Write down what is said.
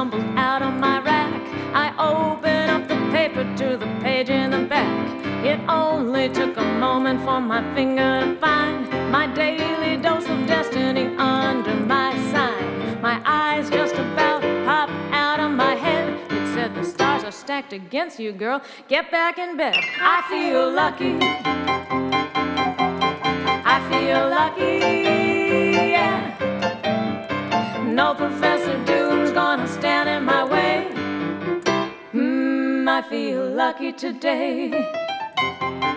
tumbled out of my rack. I open up the paper to the page in the back. It only took a moment for my finger to find my daily dose of destiny under my sign. My eyes just about popped out of my head. It said, the stars are stacked against you, girl. Get back in bed. I feel lucky. I feel lucky, yeah. No Professor Doom's gonna stand in my way. I feel lucky today.